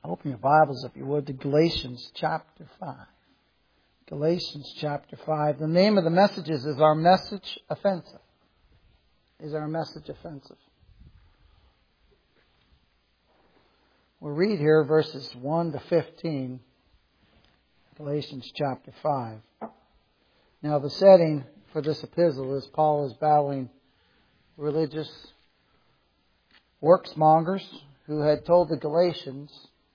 Open your Bibles, if you would, to Galatians chapter 5. Galatians chapter 5. The name of the message is Our Message Offensive? Is our message offensive? We'll read here verses 1 to 15. Galatians chapter 5. Now the setting for this epistle is Paul is battling religious worksmongers who had told the Galatians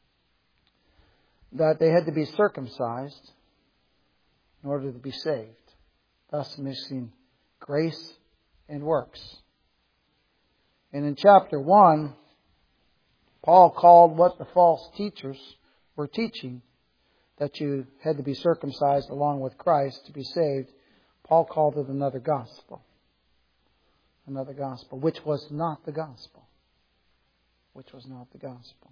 that they had to be circumcised in order to be saved, thus mixing grace and works. And in chapter 1, Paul called what the false teachers were teaching, that you had to be circumcised along with Christ to be saved. Paul called it another gospel. Another gospel, which was not the gospel. Which was not the gospel.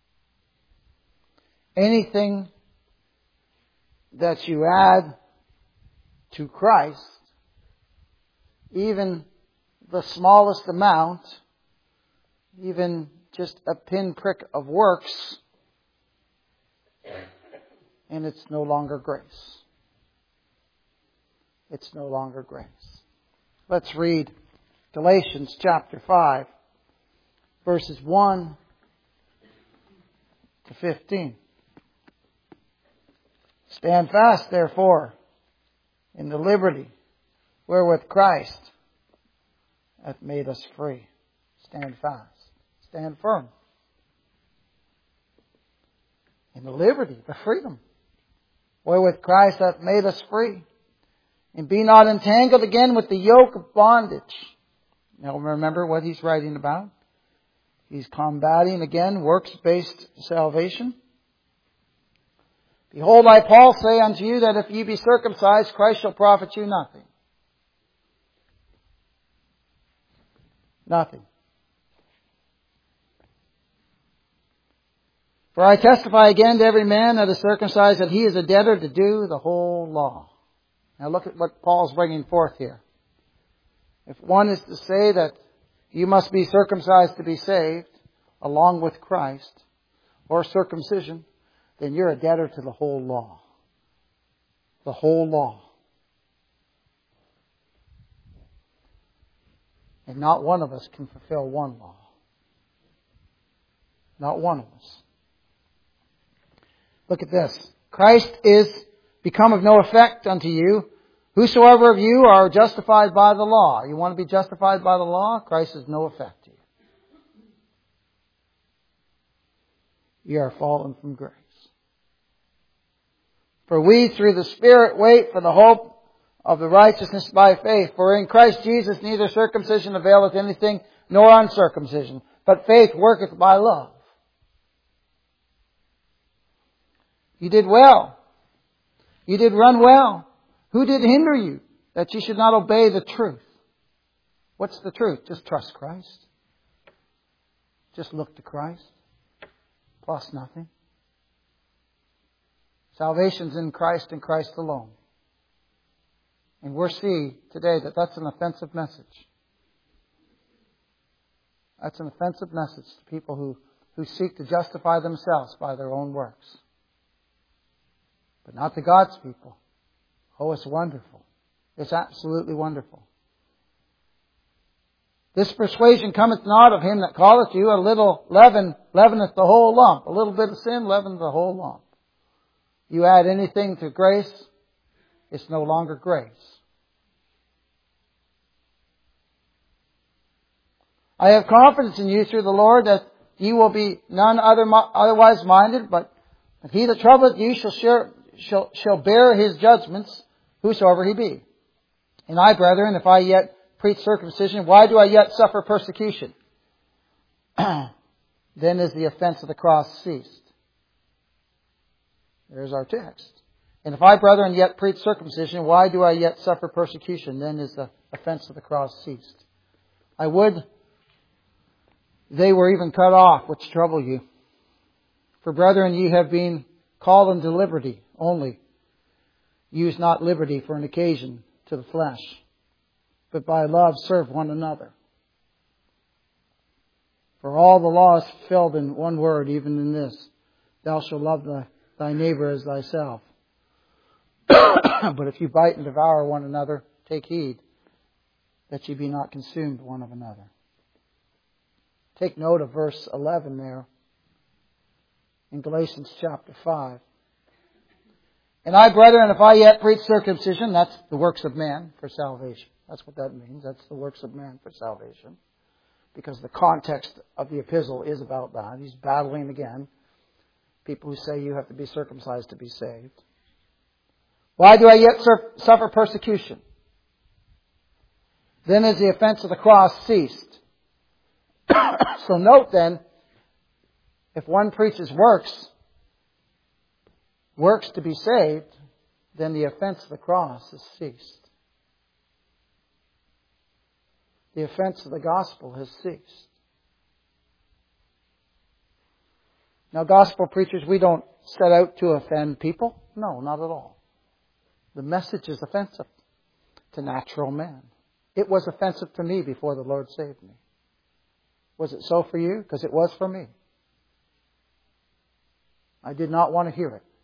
Anything that you add to Christ, even the smallest amount, even just a pinprick of works, and it's no longer grace. It's no longer grace. Let's read Galatians chapter 5, verses 1 to 15. Stand fast, therefore, in the liberty wherewith Christ hath made us free. Stand fast. Stand firm. In the liberty, the freedom, wherewith Christ hath made us free. And be not entangled again with the yoke of bondage. Now remember what he's writing about. He's combating again works-based salvation. Behold, I, Paul, say unto you that if ye be circumcised, Christ shall profit you nothing. Nothing. For I testify again to every man that is circumcised that he is a debtor to do the whole law. Now look at what Paul's bringing forth here. If one is to say that you must be circumcised to be saved, along with Christ, or circumcision, then you're a debtor to the whole law. The whole law. And not one of us can fulfill one law. Not one of us. Look at this. Christ is become of no effect unto you. Whosoever of you are justified by the law. You want to be justified by the law? Christ is no effect to you. You are fallen from grace. For we through the Spirit wait for the hope of the righteousness by faith. For in Christ Jesus neither circumcision availeth anything, nor uncircumcision. But faith worketh by love. You did well. You did run well. Who did hinder you that you should not obey the truth? What's the truth? Just trust Christ. Just look to Christ. Plus nothing. Salvation's in Christ and Christ alone. And we'll see today that that's an offensive message. That's an offensive message to people who seek to justify themselves by their own works. But not to God's people. Oh, it's wonderful. It's absolutely wonderful. This persuasion cometh not of him that calleth you. A little leaven leaveneth the whole lump. A little bit of sin leaveneth the whole lump. You add anything to grace, it's no longer grace. I have confidence in you through the Lord that ye will be none otherwise minded, but he that troubleth you shall bear his judgments, whosoever he be. And I, brethren, if I yet preach circumcision, why do I yet suffer persecution? Then is the offense of the cross ceased. There's our text. And if I, brethren, yet preach circumcision, why do I yet suffer persecution? Then is the offense of the cross ceased. I would they were even cut off, which trouble you. For, brethren, ye have been called unto liberty only. Use not liberty for an occasion to the flesh, but by love serve one another. For all the law is fulfilled in one word, even in this: Thou shalt love thy neighbor as thyself. But if you bite and devour one another, take heed that ye be not consumed one of another. Take note of verse 11 there in Galatians chapter 5. And I, brethren, if I yet preach circumcision, that's the works of man for salvation. That's what that means. That's the works of man for salvation. Because the context of the epistle is about that. He's battling again people who say you have to be circumcised to be saved. Why do I yet suffer persecution? Then is the offense of the cross ceased. So note then, if one preaches works to be saved, then the offense of the cross has ceased. The offense of the gospel has ceased. Now, gospel preachers, we don't set out to offend people. No, not at all. The message is offensive to natural man. It was offensive to me before the Lord saved me. Was it so for you? Because it was for me. I did not want to hear it.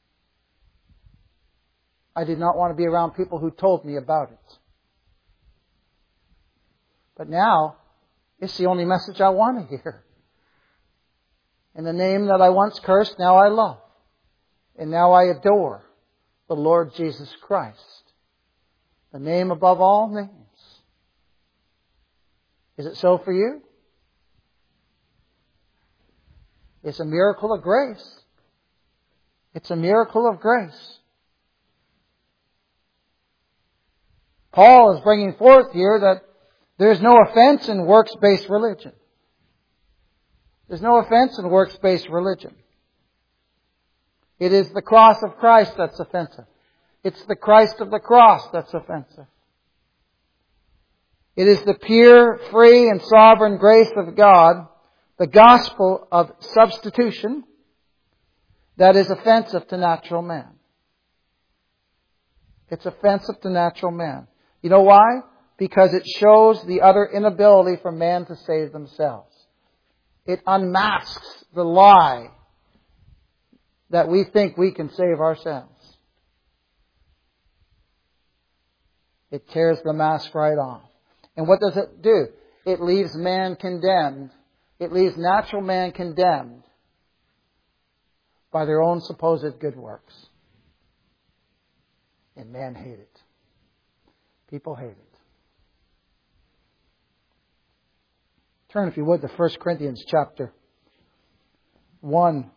I did not want to be around people who told me about it. But now, it's the only message I want to hear. In the name that I once cursed, now I love. And now I adore the Lord Jesus Christ. The name above all names. Is it so for you? It's a miracle of grace. It's a miracle of grace. Paul is bringing forth here that there's no offense in works-based religion. There's no offense in works-based religion. It is the cross of Christ that's offensive. It's the Christ of the cross that's offensive. It is the pure, free, and sovereign grace of God, the gospel of substitution, that is offensive to natural man. It's offensive to natural man. You know why? Because it shows the utter inability for man to save themselves. It unmasks the lie that we think we can save ourselves. It tears the mask right off. And what does it do? It leaves man condemned. It leaves natural man condemned by their own supposed good works. And men hate it. People hate it. Turn, if you would, to 1 Corinthians chapter 1.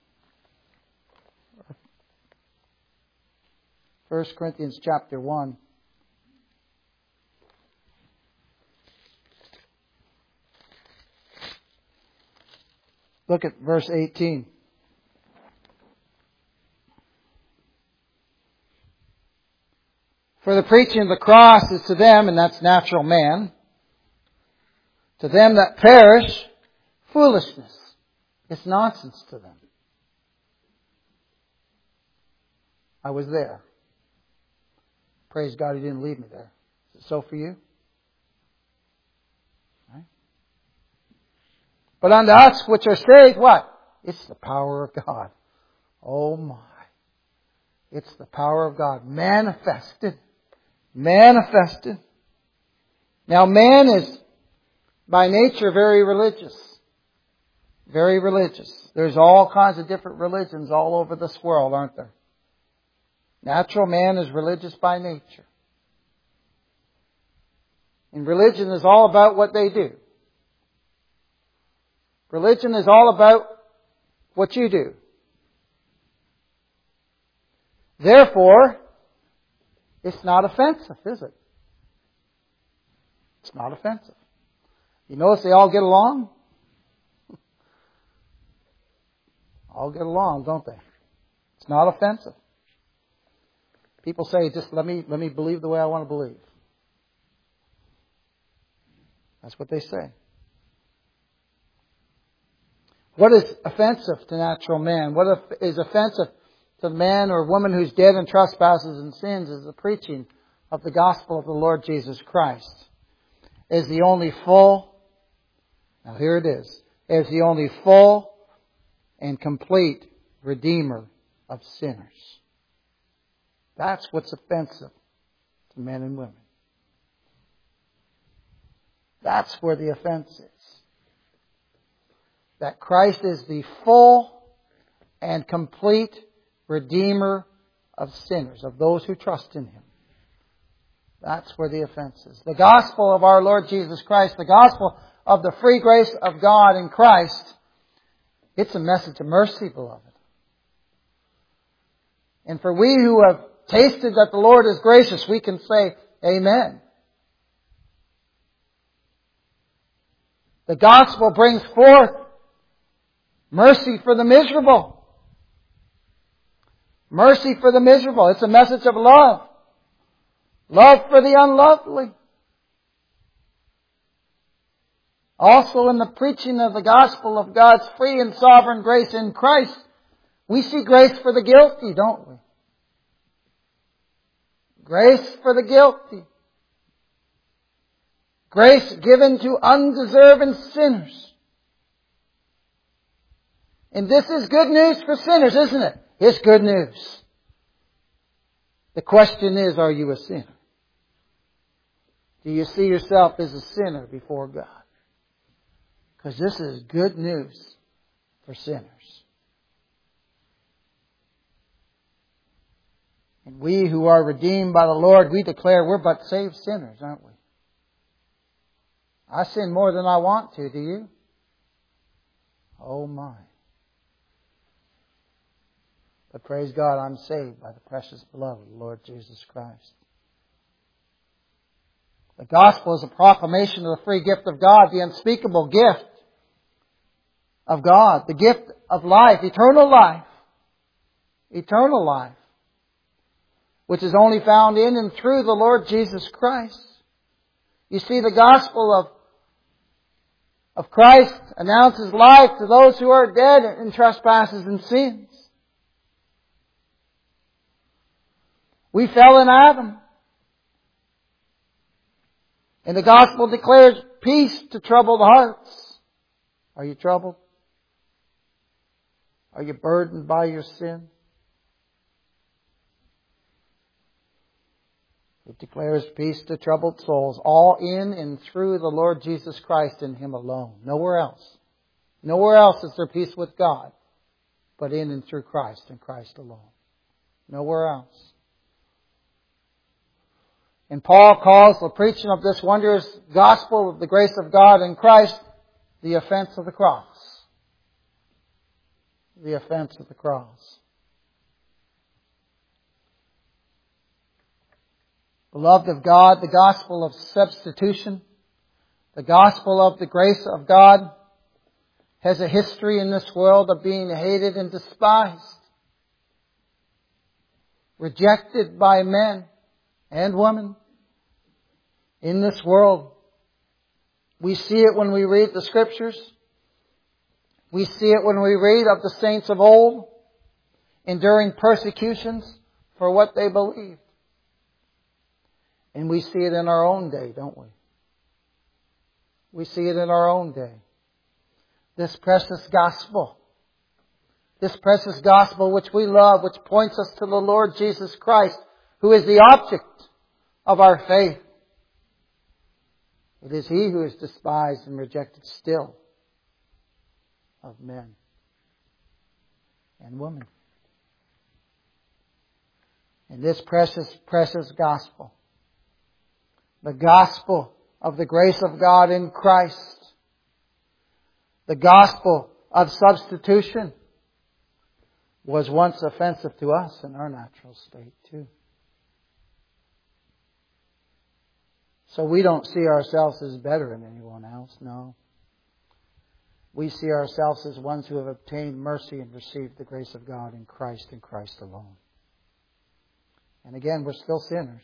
1 Corinthians chapter 1. Look at verse 18. For the preaching of the cross is to them, and that's natural man, to them that perish, foolishness. It's nonsense to them. I was there. Praise God He didn't leave me there. Is it so for you? Right? But unto us which are saved, what? It's the power of God. Oh my. It's the power of God. Manifested. Manifested. Now man is by nature very religious. Very religious. There's all kinds of different religions all over this world, aren't there? Natural man is religious by nature. And religion is all about what they do. Religion is all about what you do. Therefore, it's not offensive, is it? It's not offensive. You notice they all get along? All get along, don't they? It's not offensive. People say, just let me believe the way I want to believe. That's what they say. What is offensive to natural man? What is offensive to the man or woman who's dead in trespasses and sins is the preaching of the gospel of the Lord Jesus Christ. Is the only full, now here it is the only full, and complete Redeemer of sinners. That's what's offensive to men and women. That's where the offense is. That Christ is the full and complete Redeemer of sinners, of those who trust in Him. That's where the offense is. The gospel of our Lord Jesus Christ, the gospel of the free grace of God in Christ, it's a message of mercy, beloved. And for we who have tasted that the Lord is gracious, we can say, Amen. The gospel brings forth mercy for the miserable. Mercy for the miserable. It's a message of love. Love for the unlovely. Also in the preaching of the gospel of God's free and sovereign grace in Christ, we see grace for the guilty, don't we? Grace for the guilty. Grace given to undeserving sinners. And this is good news for sinners, isn't it? It's good news. The question is, are you a sinner? Do you see yourself as a sinner before God? Because this is good news for sinners. And we who are redeemed by the Lord, we declare we're but saved sinners, aren't we? I sin more than I want to, do you? Oh my. But praise God, I'm saved by the precious blood of the Lord Jesus Christ. The gospel is a proclamation of the free gift of God, the unspeakable gift of God, the gift of life, eternal life, which is only found in and through the Lord Jesus Christ. You see, the gospel of Christ announces life to those who are dead in trespasses and sins. We fell in Adam. And the gospel declares peace to troubled hearts. Are you troubled? Are you burdened by your sin? It declares peace to troubled souls, all in and through the Lord Jesus Christ and Him alone. Nowhere else. Nowhere else is there peace with God, but in and through Christ and Christ alone. Nowhere else. And Paul calls the preaching of this wondrous gospel of the grace of God in Christ the offense of the cross. The offense of the cross. Beloved of God, the gospel of substitution, the gospel of the grace of God, has a history in this world of being hated and despised, rejected by men and women in this world. We see it when we read the Scriptures. We see it when we read of the saints of old enduring persecutions for what they believed. And we see it in our own day, don't we? We see it in our own day. This precious gospel which we love, which points us to the Lord Jesus Christ, who is the object of our faith. It is He who is despised and rejected still of men and women. And this precious, precious gospel, the gospel of the grace of God in Christ, the gospel of substitution, was once offensive to us in our natural state too. So we don't see ourselves as better than anyone else, no. We see ourselves as ones who have obtained mercy and received the grace of God in Christ and Christ alone. And again, we're still sinners.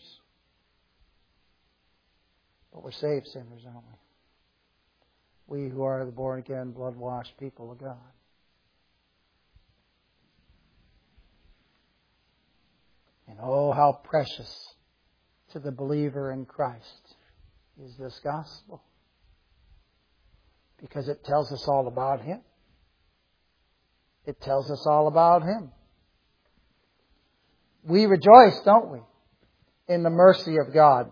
But we're saved sinners, aren't we? We who are the born-again, blood-washed people of God. And oh, how precious to the believer in Christ is this gospel. Because it tells us all about Him. It tells us all about Him. We rejoice, don't we, in the mercy of God,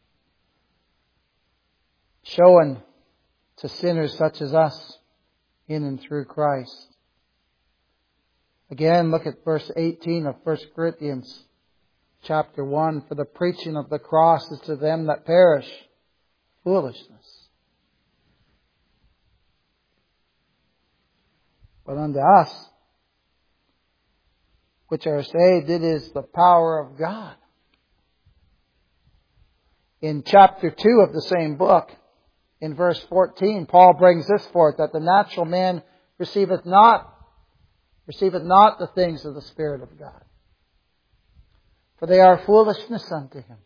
shown to sinners such as us in and through Christ. Again, look at verse 18 of 1 Corinthians chapter 1. For the preaching of the cross is to them that perish foolishness. But unto us, which are saved, it is the power of God. In chapter 2 of the same book, in verse 14, Paul brings this forth, that the natural man receiveth not the things of the Spirit of God, for they are foolishness unto him.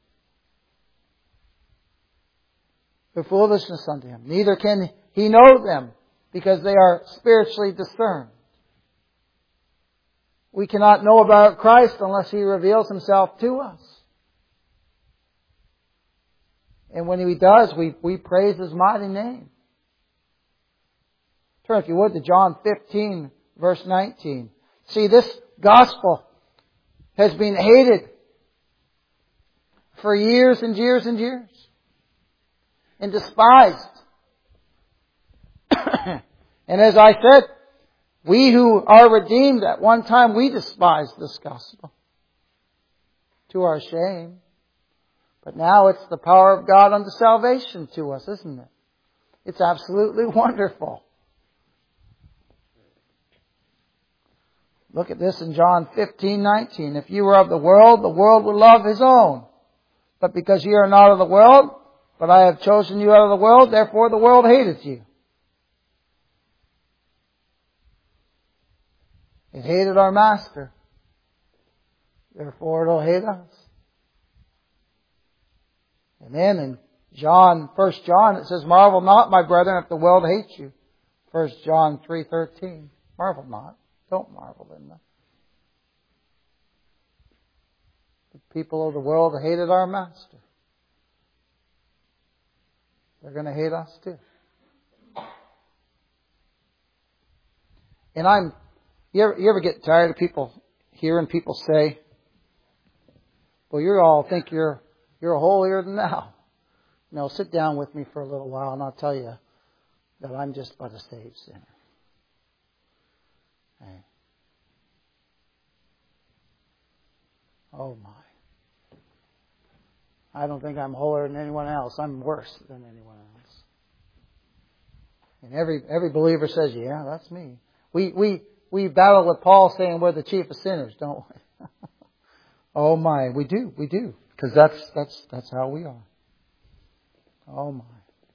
They're foolishness unto him. Neither can he know them, because they are spiritually discerned. We cannot know about Christ unless He reveals Himself to us. And when He does, we praise His mighty name. Turn, if you would, to John 15, verse 19. See, this gospel has been hated for years and years and years, and despised. And as I said, we who are redeemed, at one time we despised this gospel to our shame. But now it's the power of God unto salvation to us, isn't it? It's absolutely wonderful. Look at this in John 15:19. If you were of the world would love his own. But because ye are not of the world, but I have chosen you out of the world, therefore the world hateth you. It hated our Master. Therefore it'll hate us. And then in 1 John, it says, marvel not, my brethren, if the world hates you. 1 John 3:13. Marvel not. Don't marvel in them. The people of the world hated our Master. They're going to hate us too. And you ever get tired of hearing people say, well, you all think you're holier than thou. No, sit down with me for a little while and I'll tell you that I'm just but a saved sinner. Hey. Oh my. I don't think I'm holier than anyone else. I'm worse than anyone else. And every believer says, yeah, that's me. We battle with Paul saying we're the chief of sinners, don't we? Oh my, we do. Because that's how we are. Oh my.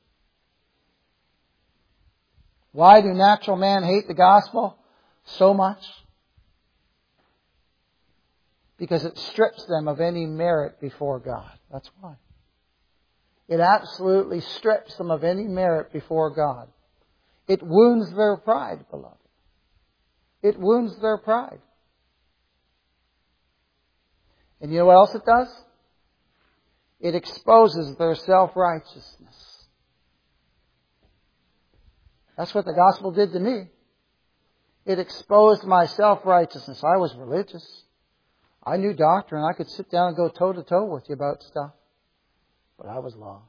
Why do natural men hate the gospel so much? Because it strips them of any merit before God. That's why. It absolutely strips them of any merit before God. It wounds their pride, beloved. It wounds their pride. And you know what else it does? It exposes their self-righteousness. That's what the gospel did to me. It exposed my self-righteousness. I was religious. I knew doctrine. I could sit down and go toe-to-toe with you about stuff. But I was lost.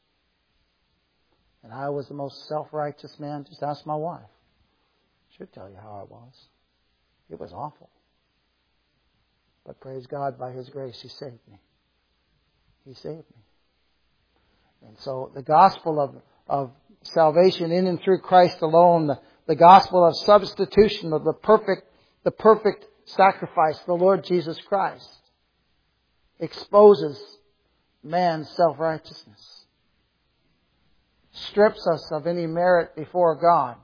And I was the most self-righteous man. Just ask my wife. She'll tell you how I was. It was awful. But praise God, by His grace, He saved me. He saved me. And so the gospel of salvation in and through Christ alone, the gospel of substitution of the perfect sacrifice, the Lord Jesus Christ, exposes man's self-righteousness. Strips us of any merit before God.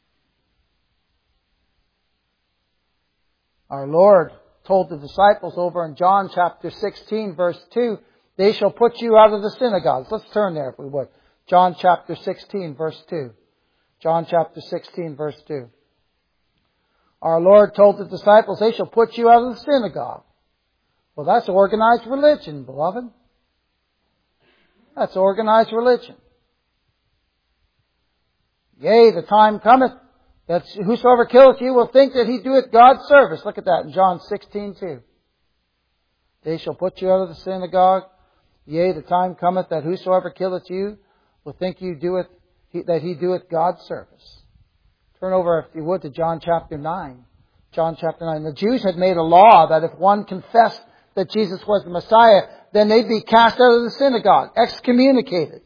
Our Lord told the disciples over in John chapter 16, verse 2, they shall put you out of the synagogues. Let's turn there if we would. John chapter 16, verse 2. John chapter 16, verse 2. Our Lord told the disciples, they shall put you out of the synagogue. Well, that's organized religion, beloved. That's organized religion. Yea, the time cometh That whosoever killeth you will think that he doeth God's service. Look at that in John 16:2. They shall put you out of the synagogue. Yea, the time cometh that whosoever killeth you will think that he doeth God's service. Turn over, if you would, to John chapter 9. John chapter 9. The Jews had made a law that if one confessed that Jesus was the Messiah, then they'd be cast out of the synagogue, excommunicated.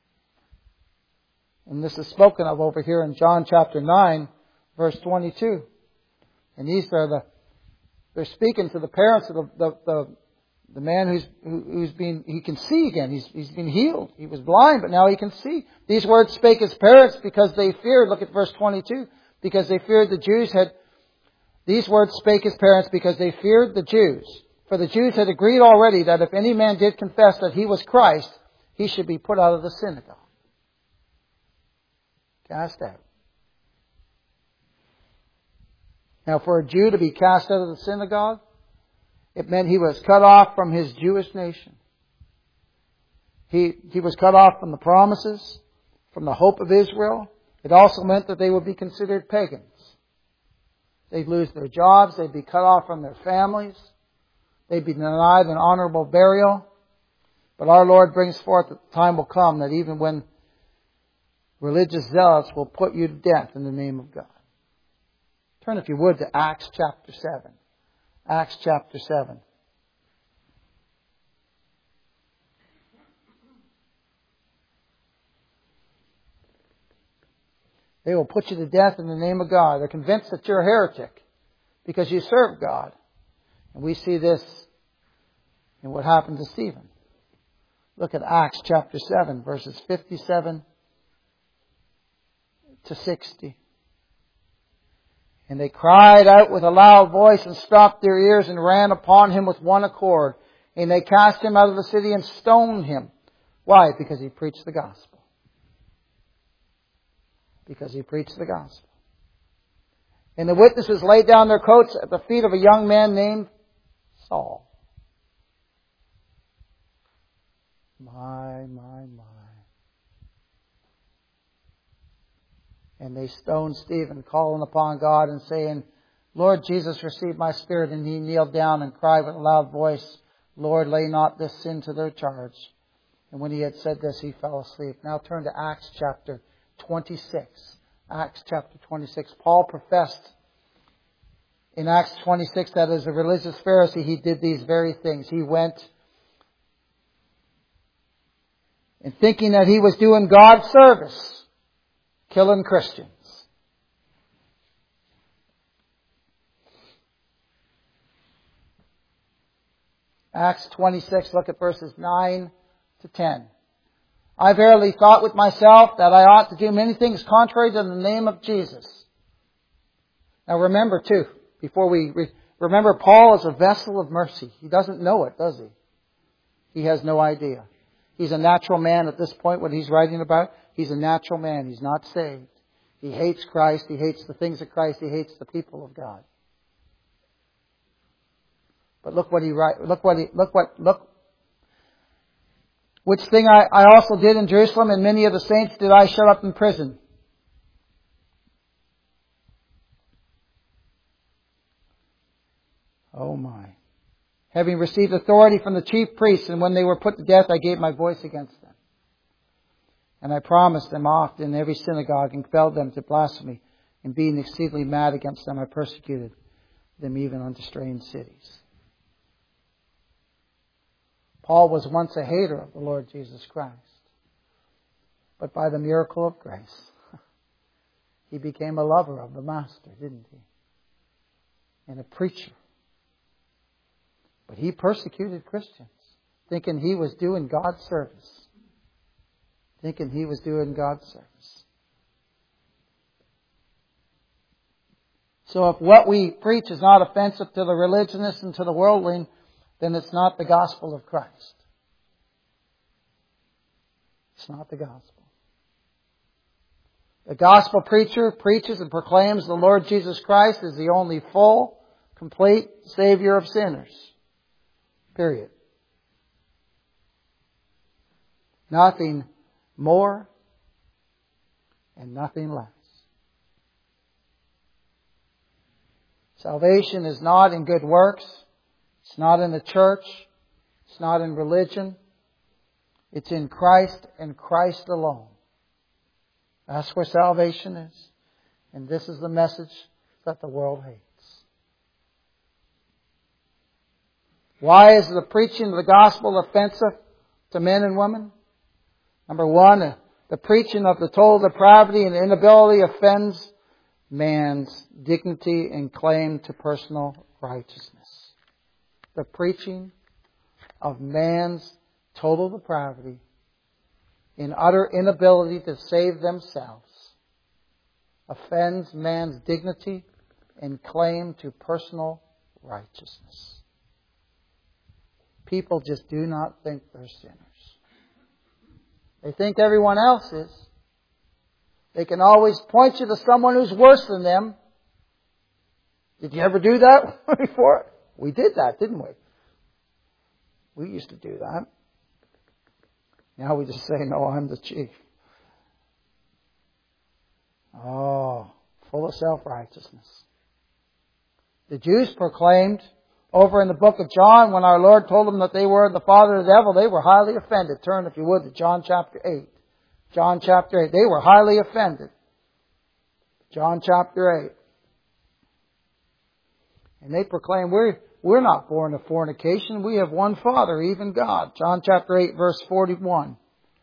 And this is spoken of over here in John chapter 9, verse 22. And they're speaking to the parents of the man he can see again. He's been healed. He was blind, but now he can see. These words spake his parents because they feared. Look at verse 22. Because they feared the Jews these words spake his parents because they feared the Jews. For the Jews had agreed already that if any man did confess that he was Christ, he should be put out of the synagogue. Cast out. Now, for a Jew to be cast out of the synagogue, it meant he was cut off from his Jewish nation. He was cut off from the promises, from the hope of Israel. It also meant that they would be considered pagans. They'd lose their jobs. They'd be cut off from their families. They'd be denied an honorable burial. But our Lord brings forth that the time will come that even when religious zealots will put you to death in the name of God. Turn, if you would, to Acts chapter 7. Acts chapter 7. They will put you to death in the name of God. They're convinced that you're a heretic because you serve God. And we see this in what happened to Stephen. Look at Acts chapter 7, verses 57 to 60. And they cried out with a loud voice and stopped their ears and ran upon him with one accord. And they cast him out of the city and stoned him. Why? Because he preached the gospel. Because he preached the gospel. And the witnesses laid down their coats at the feet of a young man named Saul. My. And they stoned Stephen, calling upon God and saying, Lord Jesus, receive my spirit. And he kneeled down and cried with a loud voice, Lord, lay not this sin to their charge. And when he had said this, he fell asleep. Now turn to Acts chapter 26. Acts chapter 26. Paul professed in Acts 26 that as a religious Pharisee, he did these very things. He went and thinking that he was doing God's service, killing Christians. Acts 26, look at verses 9 to 10. I verily thought with myself that I ought to do many things contrary to the name of Jesus. Now remember too, remember Paul is a vessel of mercy. He doesn't know it, does he? He has no idea. He's a natural man at this point, what he's writing about. He's a natural man. He's not saved. He hates Christ. He hates the things of Christ. He hates the people of God. But look what he writes. Look. Which thing I also did in Jerusalem, and many of the saints did I shut up in prison. Oh my. Having received authority from the chief priests, and when they were put to death, I gave my voice against them. And I promised them oft in every synagogue and compelled them to blasphemy. And being exceedingly mad against them, I persecuted them even unto strange cities. Paul was once a hater of the Lord Jesus Christ. But by the miracle of grace, he became a lover of the Master, didn't he? And a preacher. But he persecuted Christians, thinking he was doing God's service. Thinking he was doing God's service. So if what we preach is not offensive to the religionists and to the worldling, then it's not the gospel of Christ. It's not the gospel. The gospel preacher preaches and proclaims the Lord Jesus Christ as the only full, complete Savior of sinners. Period. Nothing more and nothing less. Salvation is not in good works. It's not in the church. It's not in religion. It's in Christ and Christ alone. That's where salvation is. And this is the message that the world hates. Why is the preaching of the gospel offensive to men and women? Number one, the preaching of the total depravity and inability offends man's dignity and claim to personal righteousness. The preaching of man's total depravity and utter inability to save themselves offends man's dignity and claim to personal righteousness. People just do not think they're sinners. They think everyone else is. They can always point you to someone who's worse than them. Did you ever do that before? We did that, didn't we? We used to do that. Now we just say, no, I'm the chief. Oh, full of self-righteousness. The Jews proclaimed over in the book of John, when our Lord told them that they were the father of the devil, they were highly offended. Turn, if you would, to John chapter 8. John chapter 8. They were highly offended. John chapter 8. And they proclaim, we're not born of fornication. We have one Father, even God. John chapter 8, verse 41.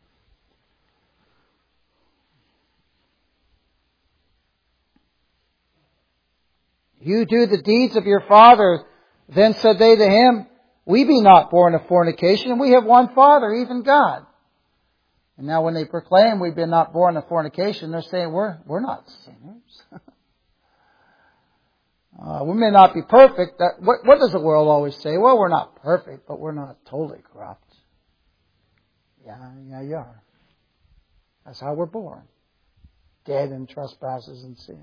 You do the deeds of your father. Then said they to him, we be not born of fornication, and we have one Father, even God. And now when they proclaim we've been not born of fornication, they're saying we're not sinners. We may not be perfect. What does the world always say? Well, we're not perfect, but we're not totally corrupt. Yeah, you are. That's how we're born. Dead in trespasses and sins.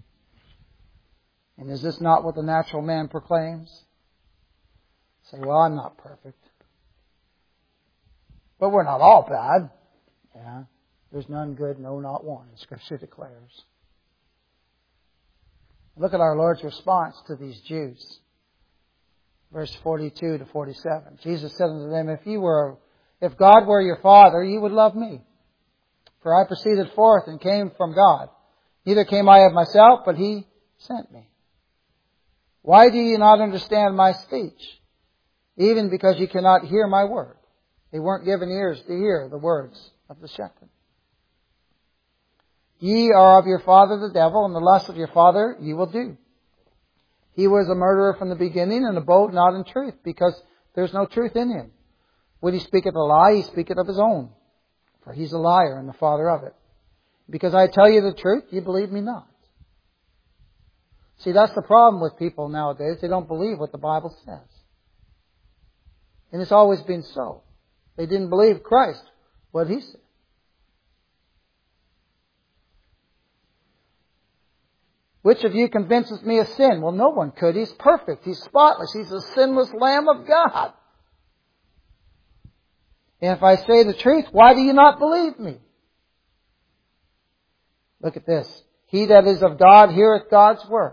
And is this not what the natural man proclaims? Say, well, I'm not perfect. But we're not all bad. Yeah. There's none good, no, not one, Scripture declares. Look at our Lord's response to these Jews. Verse 42 to 47. Jesus said unto them, if God were your Father, you would love me. For I proceeded forth and came from God. Neither came I of myself, but He sent me. Why do you not understand my speech? Even because you cannot hear my word. They weren't given ears to hear the words of the shepherd. Ye are of your father the devil, and the lust of your father ye will do. He was a murderer from the beginning, and abode not in truth, because there's no truth in him. When he speaketh a lie, he speaketh of his own. For he's a liar and the father of it. Because I tell you the truth, you believe me not. See, that's the problem with people nowadays. They don't believe what the Bible says. And it's always been so. They didn't believe Christ, what He said. Which of you convinces me of sin? Well, no one could. He's perfect. He's spotless. He's the sinless Lamb of God. And if I say the truth, why do you not believe me? Look at this. He that is of God heareth God's words.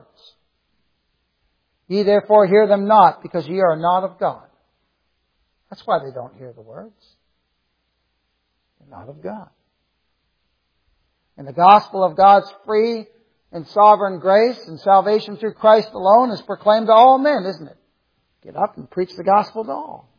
Ye therefore hear them not, because ye are not of God. That's why they don't hear the words. They're not of God. And the gospel of God's free and sovereign grace and salvation through Christ alone is proclaimed to all men, isn't it? Get up and preach the gospel to all.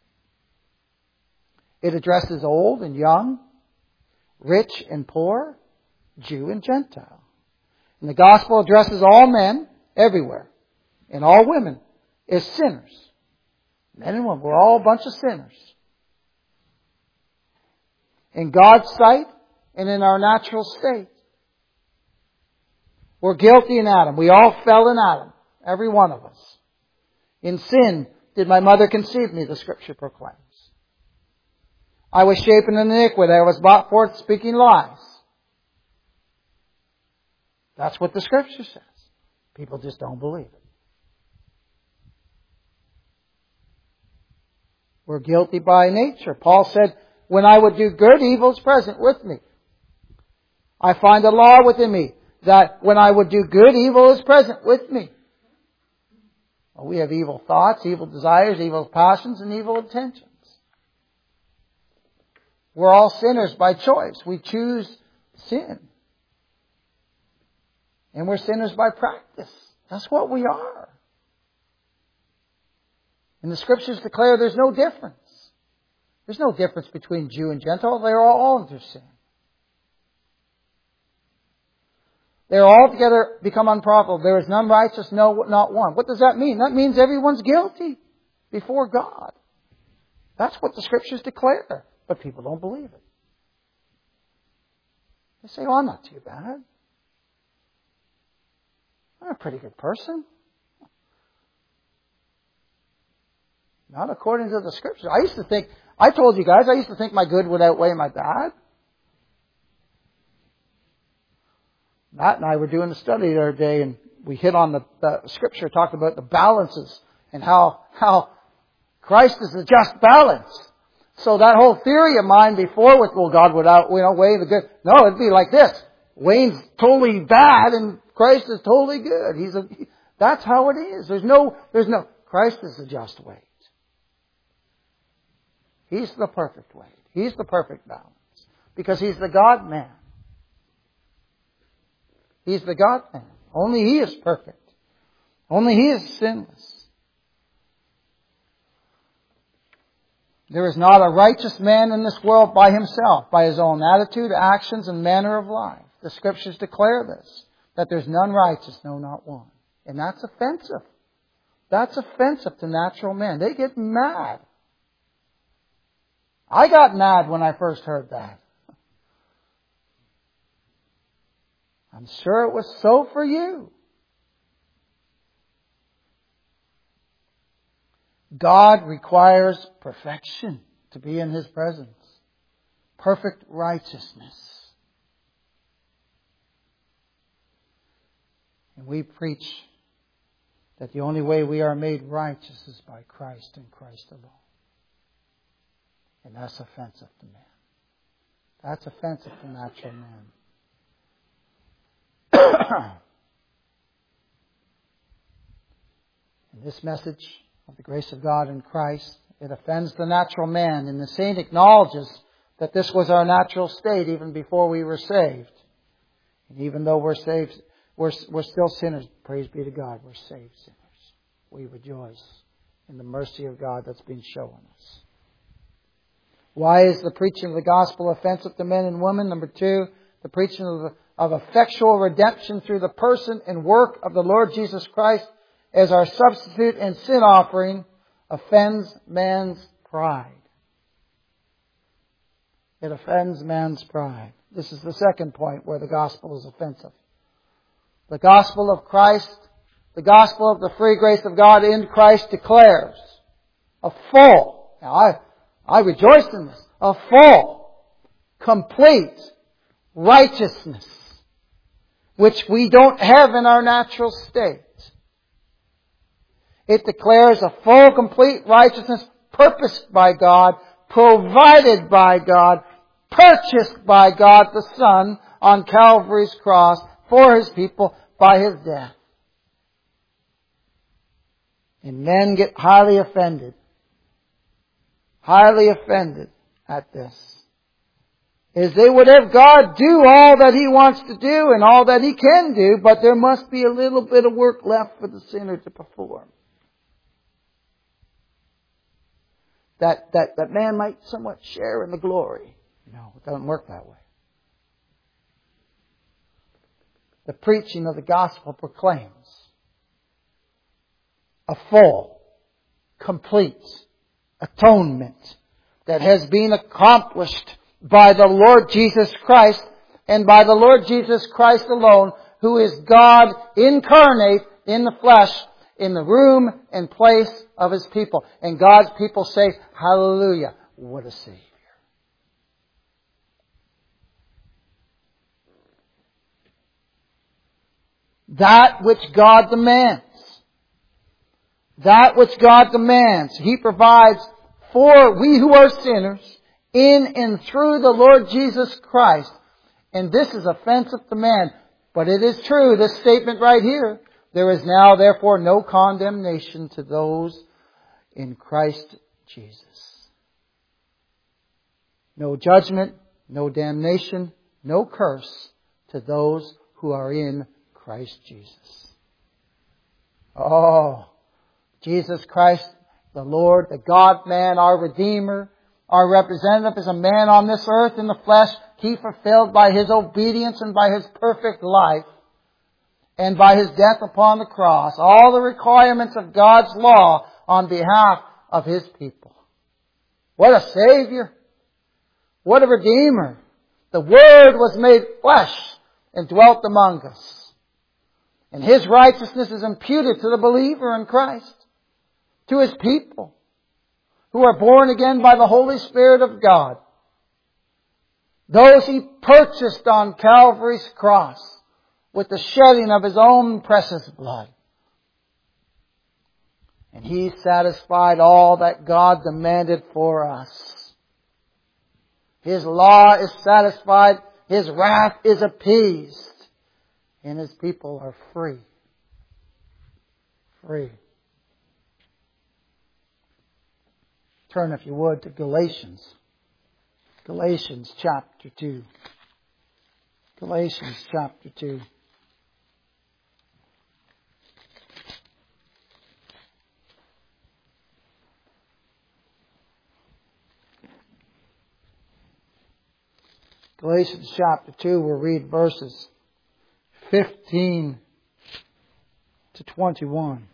It addresses old and young, rich and poor, Jew and Gentile. And the gospel addresses all men everywhere, and all women as sinners. Men and women, we're all a bunch of sinners. In God's sight and in our natural state. We're guilty in Adam. We all fell in Adam. Every one of us. In sin did my mother conceive me, the Scripture proclaims. I was shapen in iniquity. I was brought forth speaking lies. That's what the Scripture says. People just don't believe it. We're guilty by nature. Paul said, when I would do good, evil is present with me. I find a law within me that when I would do good, evil is present with me. We have evil thoughts, evil desires, evil passions, and evil intentions. We're all sinners by choice. We choose sin. And we're sinners by practice. That's what we are. And the Scriptures declare there's no difference. There's no difference between Jew and Gentile. They're all under sin. They're all together become unprofitable. There is none righteous, no, not one. What does that mean? That means everyone's guilty before God. That's what the Scriptures declare. But people don't believe it. They say, I'm not too bad. I'm a pretty good person. Not according to the Scriptures. I told you guys, I used to think my good would outweigh my bad. Matt and I were doing a study the other day, and we hit on the Scripture, talked about the balances and how Christ is the just balance. So that whole theory of mine before with, God would outweigh the good. No, it'd be like this. Wayne's totally bad and Christ is totally good. That's how it is. There's no, Christ is the just weight. He's the perfect weight. He's the perfect balance. Because He's the God-man. He's the God-man. Only He is perfect. Only He is sinless. There is not a righteous man in this world by himself, by his own attitude, actions, and manner of life. The Scriptures declare this, that there's none righteous, no, not one. And that's offensive. That's offensive to natural men. They get mad. I got mad when I first heard that. I'm sure it was so for you. God requires perfection to be in His presence. Perfect righteousness. And we preach that the only way we are made righteous is by Christ and Christ alone. And that's offensive to man. That's offensive to natural man. In this message of the grace of God in Christ, it offends the natural man. And the saint acknowledges that this was our natural state even before we were saved. And even though we're saved, we're still sinners. Praise be to God, we're saved sinners. We rejoice in the mercy of God that's been shown us. Why is the preaching of the gospel offensive to men and women? Number 2, the preaching of effectual redemption through the person and work of the Lord Jesus Christ as our substitute and sin offering offends man's pride. It offends man's pride. This is the second point where the gospel is offensive. The gospel of Christ, the gospel of the free grace of God in Christ declares a full, now I rejoice in this, a full, complete righteousness, which we don't have in our natural state. It declares a full, complete righteousness purposed by God, provided by God, purchased by God the Son on Calvary's cross for His people by His death. And men get highly offended at this. Is they would have God do all that He wants to do and all that He can do, but there must be a little bit of work left for the sinner to perform. That man might somewhat share in the glory. No, it doesn't work that way. The preaching of the gospel proclaims a full, complete atonement that has been accomplished by the Lord Jesus Christ and by the Lord Jesus Christ alone, who is God incarnate in the flesh, in the room and place of His people. And God's people say, hallelujah, what a Savior. That which God demands. That which God demands, He provides for we who are sinners in and through the Lord Jesus Christ. And this is offensive to man. But it is true, this statement right here. There is now therefore no condemnation to those in Christ Jesus. No judgment, no damnation, no curse to those who are in Christ Jesus. Oh, Jesus Christ, the Lord, the God-man, our Redeemer, our representative is a man on this earth in the flesh. He fulfilled by His obedience and by His perfect life and by His death upon the cross all the requirements of God's law on behalf of His people. What a Savior! What a Redeemer! The Word was made flesh and dwelt among us. And His righteousness is imputed to the believer in Christ, to His people who are born again by the Holy Spirit of God. Those He purchased on Calvary's cross with the shedding of His own precious blood. And He satisfied all that God demanded for us. His law is satisfied, His wrath is appeased, and His people are free. Free. Turn, if you would, to Galatians. Galatians chapter 2. Galatians chapter 2. Galatians chapter 2, we'll read verses 15 to 21.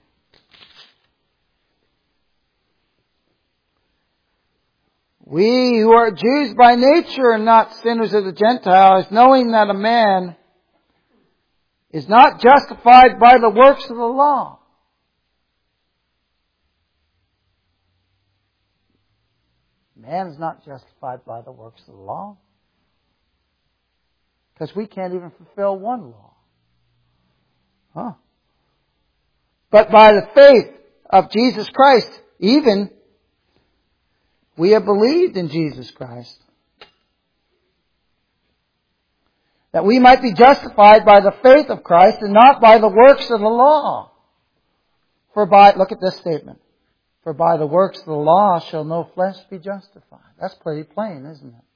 We who are Jews by nature and not sinners of the Gentiles, knowing that a man is not justified by the works of the law. Man is not justified by the works of the law. Because we can't even fulfill one law. But by the faith of Jesus Christ, even we have believed in Jesus Christ, that we might be justified by the faith of Christ and not by the works of the law. Look at this statement. For by the works of the law shall no flesh be justified. That's pretty plain, isn't it?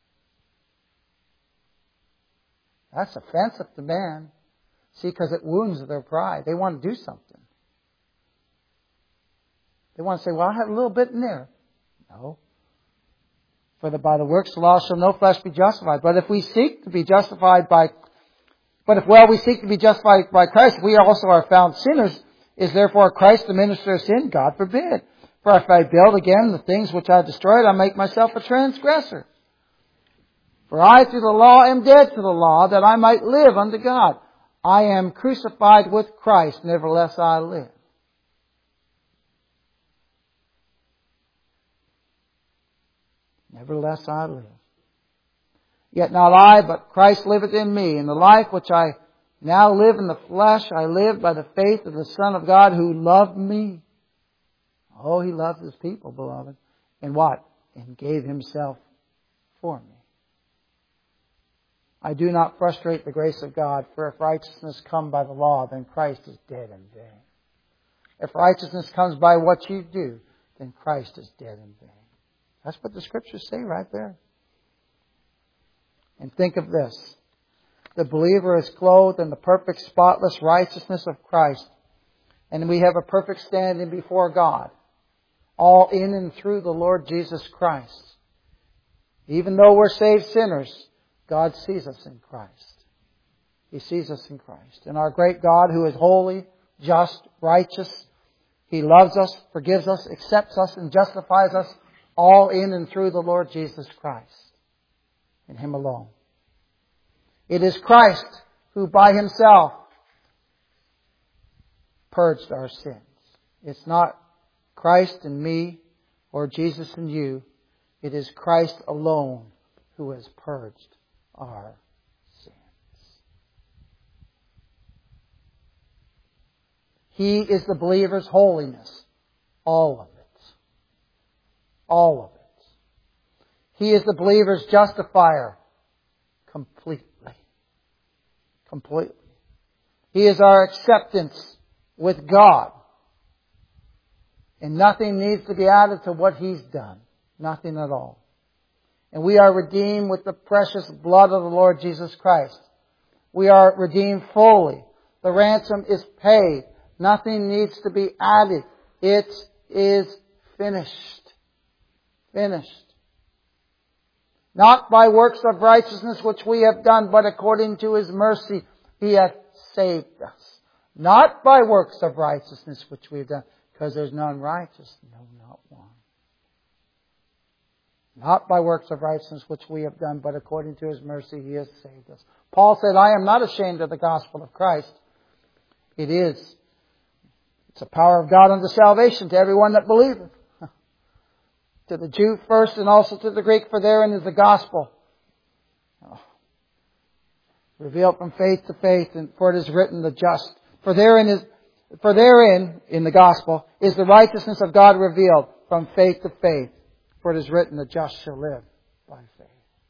That's offensive to man. See, because it wounds their pride. They want to do something. They want to say, well, I had a little bit in there. No. For by the works of the law shall no flesh be justified. But if we seek to be justified by Christ, we also are found sinners. Is therefore Christ the minister of sin? God forbid. For if I build again the things which I destroyed, I make myself a transgressor. For I through the law am dead to the law, that I might live unto God. I am crucified with Christ, nevertheless I live. Nevertheless I live. Yet not I, but Christ liveth in me. And the life which I now live in the flesh, I live by the faith of the Son of God who loved me. Oh, He loved His people, beloved. And what? And gave Himself for me. I do not frustrate the grace of God, for if righteousness come by the law, then Christ is dead in vain. If righteousness comes by what you do, then Christ is dead in vain. That's what the Scriptures say right there. And think of this. The believer is clothed in the perfect, spotless righteousness of Christ. And we have a perfect standing before God. All in and through the Lord Jesus Christ. Even though we're saved sinners, God sees us in Christ. He sees us in Christ. And our great God, who is holy, just, righteous, He loves us, forgives us, accepts us, and justifies us all in and through the Lord Jesus Christ. In Him alone. It is Christ who by Himself purged our sins. It's not Christ and me or Jesus and you. It is Christ alone who has purged our sins. He is the believer's holiness. All of it. All of it. He is the believer's justifier. Completely. Completely. He is our acceptance with God. And nothing needs to be added to what He's done. Nothing at all. And we are redeemed with the precious blood of the Lord Jesus Christ. We are redeemed fully. The ransom is paid. Nothing needs to be added. It is finished. Finished. Not by works of righteousness which we have done, but according to His mercy He hath saved us. Not by works of righteousness which we have done, because there's none righteous. No, not one. Not by works of righteousness which we have done, but according to His mercy He has saved us. Paul said, I am not ashamed of the gospel of Christ. It's the power of God unto salvation to everyone that believeth. To the Jew first and also to the Greek, for therein is the gospel. Revealed from faith to faith, and for it is written the just. For therein, in the gospel, is the righteousness of God revealed from faith to faith. For it is written, the just shall live by faith.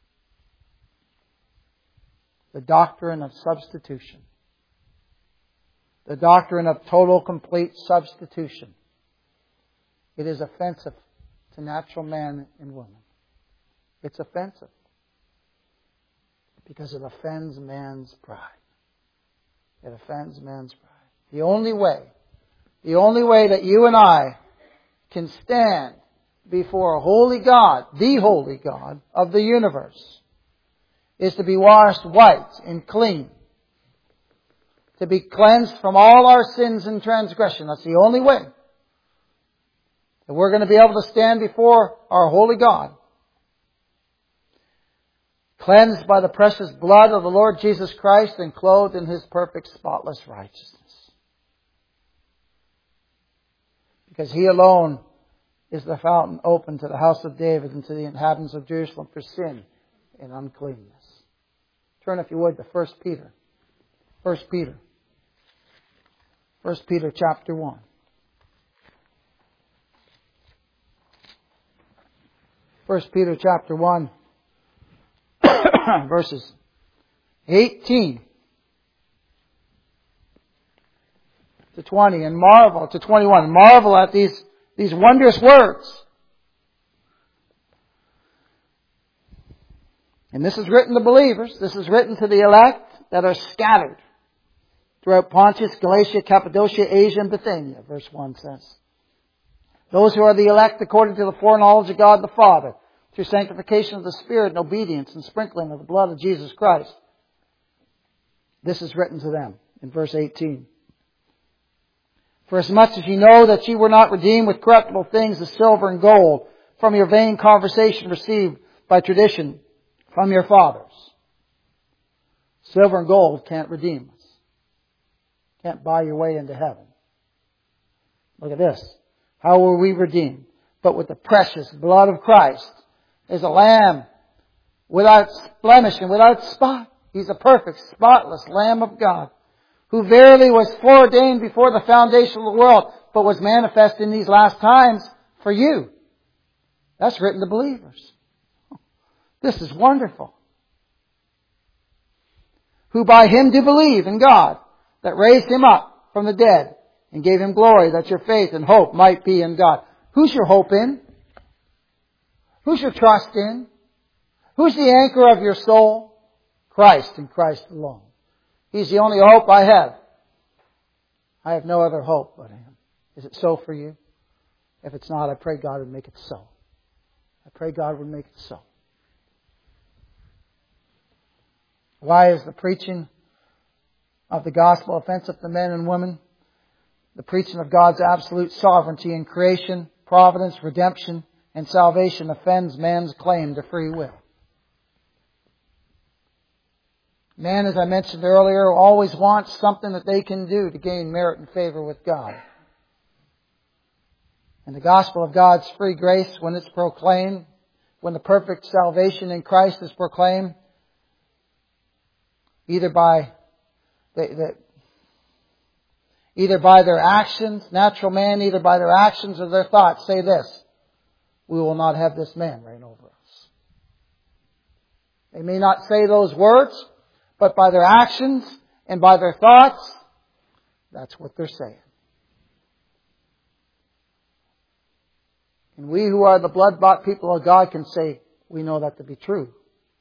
The doctrine of substitution. The doctrine of total, complete substitution. It is offensive to natural man and woman. It's offensive. Because it offends man's pride. It offends man's pride. The only way that you and I can stand before a holy God, the holy God of the universe, is to be washed white and clean. To be cleansed from all our sins and transgression. That's the only way that we're going to be able to stand before our holy God. Cleansed by the precious blood of the Lord Jesus Christ and clothed in His perfect spotless righteousness. Because He alone is the fountain open to the house of David and to the inhabitants of Jerusalem for sin and uncleanness. Turn, if you would, to 1 Peter. 1 Peter. 1 Peter chapter 1. 1 Peter chapter 1, verses 18 to 20, and marvel to 21. Marvel at these wondrous words. And this is written to believers. This is written to the elect that are scattered throughout Pontus, Galatia, Cappadocia, Asia, and Bithynia, verse 1 says. Those who are the elect according to the foreknowledge of God the Father, through sanctification of the Spirit and obedience and sprinkling of the blood of Jesus Christ. This is written to them in verse 18. For as much as you know that ye were not redeemed with corruptible things as silver and gold from your vain conversation received by tradition from your fathers. Silver and gold can't redeem us. Can't buy your way into heaven. Look at this. How were we redeemed? But with the precious blood of Christ, as a lamb without blemish and without spot. He's a perfect, spotless Lamb of God, who verily was foreordained before the foundation of the world, but was manifest in these last times for you. That's written to believers. This is wonderful. Who by Him do believe in God, that raised Him up from the dead, and gave Him glory, that your faith and hope might be in God. Who's your hope in? Who's your trust in? Who's the anchor of your soul? Christ and Christ alone. He's the only hope I have. I have no other hope but Him. Is it so for you? If it's not, I pray God would make it so. I pray God would make it so. Why is the preaching of the gospel offensive to men and women? The preaching of God's absolute sovereignty in creation, providence, redemption, and salvation offends man's claim to free will. Man, as I mentioned earlier, always wants something that they can do to gain merit and favor with God. And the gospel of God's free grace, when it's proclaimed, when the perfect salvation in Christ is proclaimed, either by their actions, natural man, either by their actions or their thoughts, say this: we will not have this man reign over us. They may not say those words, but by their actions and by their thoughts, that's what they're saying. And we who are the blood-bought people of God can say, we know that to be true.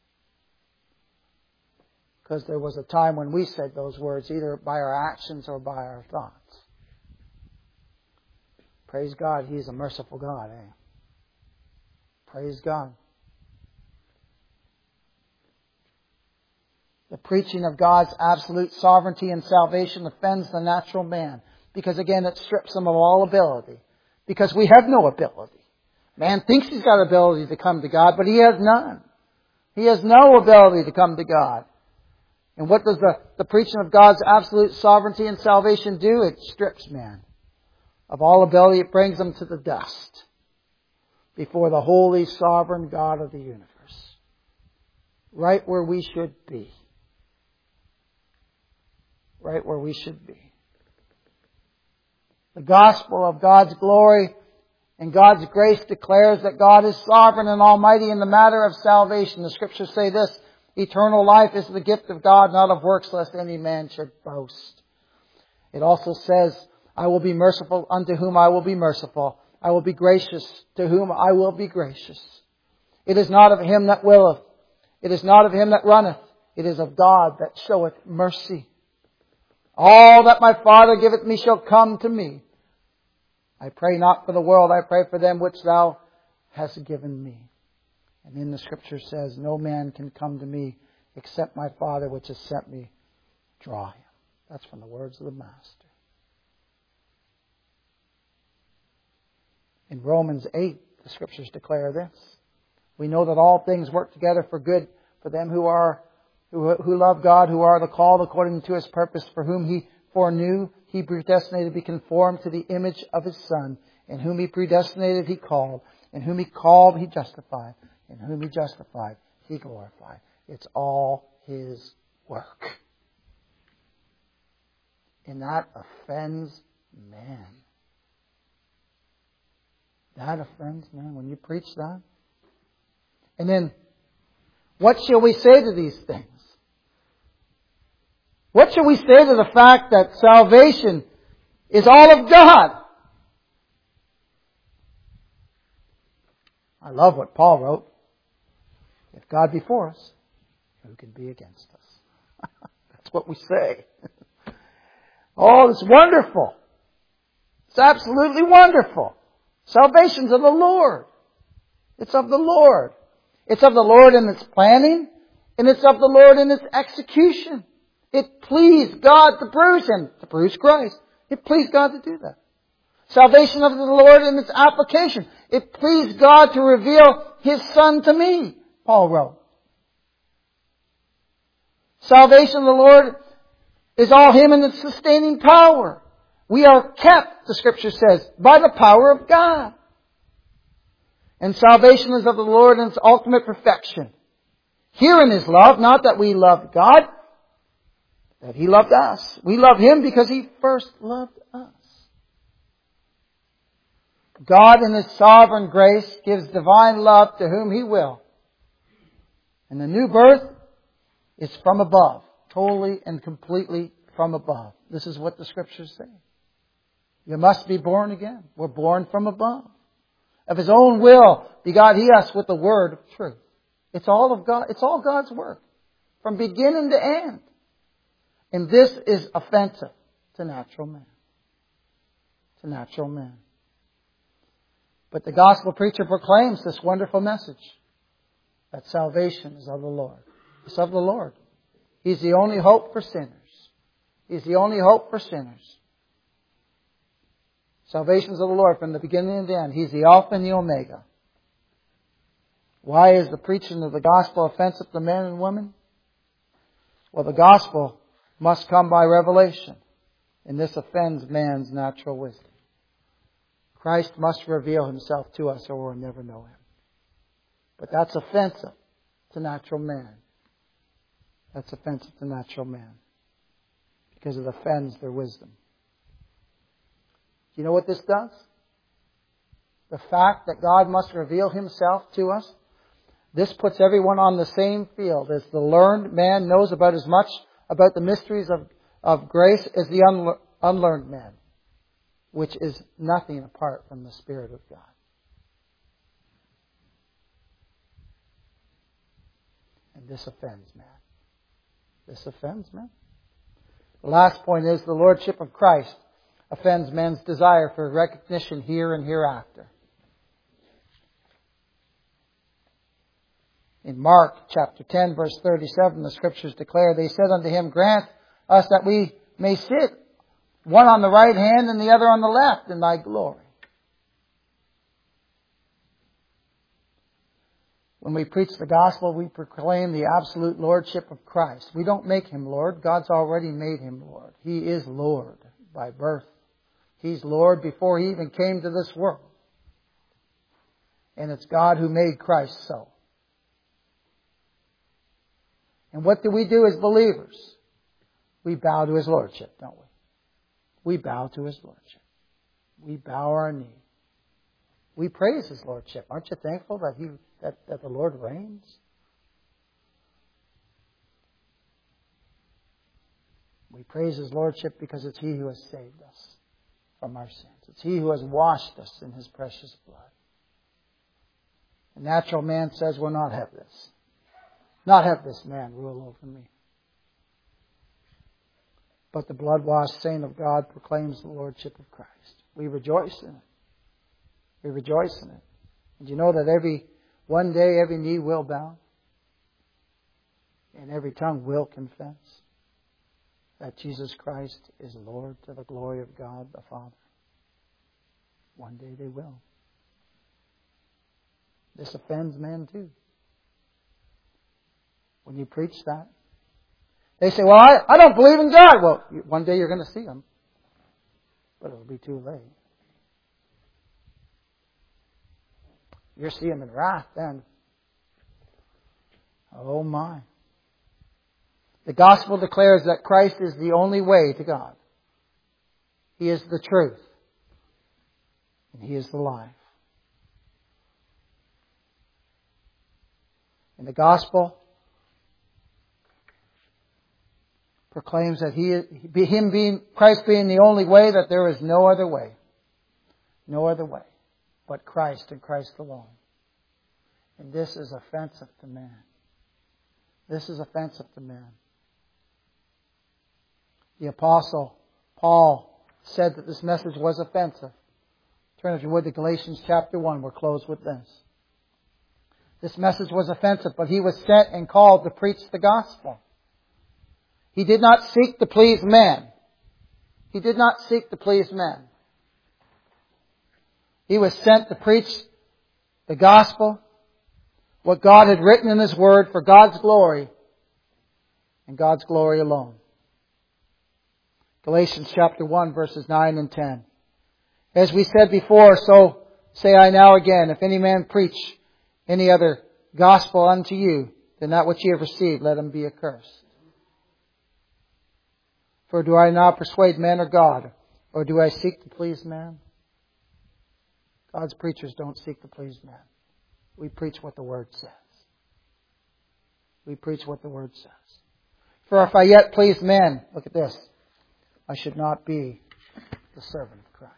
Because there was a time when we said those words, either by our actions or by our thoughts. Praise God, He's a merciful God, eh? Praise God. The preaching of God's absolute sovereignty and salvation offends the natural man. Because again, it strips him of all ability. Because we have no ability. Man thinks he's got ability to come to God, but he has none. He has no ability to come to God. And what does the preaching of God's absolute sovereignty and salvation do? It strips man of all ability. It brings him to the dust before the holy, sovereign God of the universe. Right where we should be. Right where we should be. The gospel of God's glory and God's grace declares that God is sovereign and almighty in the matter of salvation. The Scriptures say this, eternal life is the gift of God, not of works, lest any man should boast. It also says, I will be merciful unto whom I will be merciful. I will be gracious to whom I will be gracious. It is not of him that willeth. It is not of him that runneth. It is of God that showeth mercy. All that my Father giveth me shall come to me. I pray not for the world, I pray for them which Thou hast given me. And in the Scripture says, no man can come to me except my Father which has sent me draw him. That's from the words of the Master. In Romans 8, the Scriptures declare this. We know that all things work together for good for them who love God, who are the called according to His purpose, for whom He foreknew, He predestinated to be conformed to the image of His Son. And whom He predestinated, He called. And whom He called, He justified. And whom He justified, He glorified. It's all His work. And that offends man. That offends man when you preach that. And then, what shall we say to these things? What shall we say to the fact that salvation is all of God? I love what Paul wrote. If God be for us, who can be against us? That's what we say. Oh, it's wonderful. It's absolutely wonderful. Salvation's of the Lord. It's of the Lord. It's of the Lord in its planning, and it's of the Lord in its execution. It pleased God to bruise Him, to bruise Christ. It pleased God to do that. Salvation of the Lord in its application. It pleased God to reveal His Son to me, Paul wrote. Salvation of the Lord is all Him in its sustaining power. We are kept, the Scripture says, by the power of God. And salvation is of the Lord in its ultimate perfection. Herein is love, not that we loved God, that He loved us. We love Him because He first loved us. God in His sovereign grace gives divine love to whom He will. And the new birth is from above. Totally and completely from above. This is what the Scriptures say. You must be born again. We're born from above. Of His own will begot He us with the word of truth. It's all of God. It's all God's work. From beginning to end. And this is offensive to natural man. To natural man. But the gospel preacher proclaims this wonderful message. That salvation is of the Lord. It's of the Lord. He's the only hope for sinners. He's the only hope for sinners. Salvation is of the Lord from the beginning and the end. He's the Alpha and the Omega. Why is the preaching of the gospel offensive to men and women? Well, the gospel must come by revelation. And this offends man's natural wisdom. Christ must reveal Himself to us or we'll never know Him. But that's offensive to natural man. That's offensive to natural man. Because it offends their wisdom. Do you know what this does? The fact that God must reveal Himself to us, this puts everyone on the same field. As the learned man knows about as much about the mysteries of grace as the unlearned man, which is nothing apart from the Spirit of God. And this offends man. This offends man. The last point is the Lordship of Christ offends men's desire for recognition here and hereafter. In Mark chapter 10, verse 37, the Scriptures declare, they said unto him, grant us that we may sit, one on the right hand and the other on the left, in thy glory. When we preach the gospel, we proclaim the absolute lordship of Christ. We don't make him Lord. God's already made him Lord. He is Lord by birth. He's Lord before he even came to this world. And it's God who made Christ so. And what do we do as believers? We bow to his lordship, don't we? We bow to his lordship. We bow our knee. We praise his lordship. Aren't you thankful that the Lord reigns? We praise his lordship because it's he who has saved us from our sins. It's he who has washed us in his precious blood. The natural man says, will not have this. Not have this man rule over me. But the blood-washed saint of God proclaims the lordship of Christ. We rejoice in it. We rejoice in it. And you know that one day every knee will bow and every tongue will confess that Jesus Christ is Lord to the glory of God the Father. One day they will. This offends men too. When you preach that, they say, well, I don't believe in God. Well, one day you're going to see him. But it'll be too late. You'll see him in wrath then. Oh my. The gospel declares that Christ is the only way to God. He is the truth. And he is the life. And the gospel proclaims that Christ being the only way, that there is no other way. No other way but Christ and Christ alone. And this is offensive to man. This is offensive to man. The Apostle Paul said that this message was offensive. Turn, if you would, to Galatians chapter 1. We'll close with this. This message was offensive, but he was sent and called to preach the gospel. He did not seek to please man. He did not seek to please men. He was sent to preach the gospel, what God had written in his word for God's glory and God's glory alone. Galatians chapter 1, verses 9 and 10. As we said before, so say I now again, if any man preach any other gospel unto you than that which ye have received, let him be accursed. For do I now persuade men or God, or do I seek to please man? God's preachers don't seek to please man. We preach what the Word says. We preach what the Word says. For if I yet please men, look at this, I should not be the servant of Christ.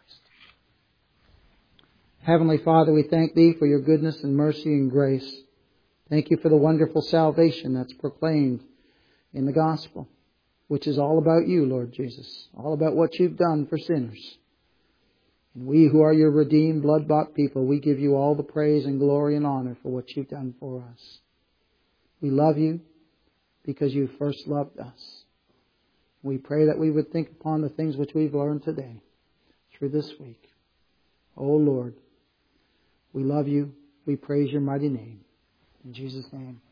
Heavenly Father, we thank Thee for Your goodness and mercy and grace. Thank You for the wonderful salvation that's proclaimed in the gospel, which is all about You, Lord Jesus, all about what You've done for sinners. And we who are Your redeemed, blood-bought people, we give You all the praise and glory and honor for what You've done for us. We love You because You first loved us. We pray that we would think upon the things which we've learned today through this week. Oh Lord, we love You. We praise Your mighty name. In Jesus' name.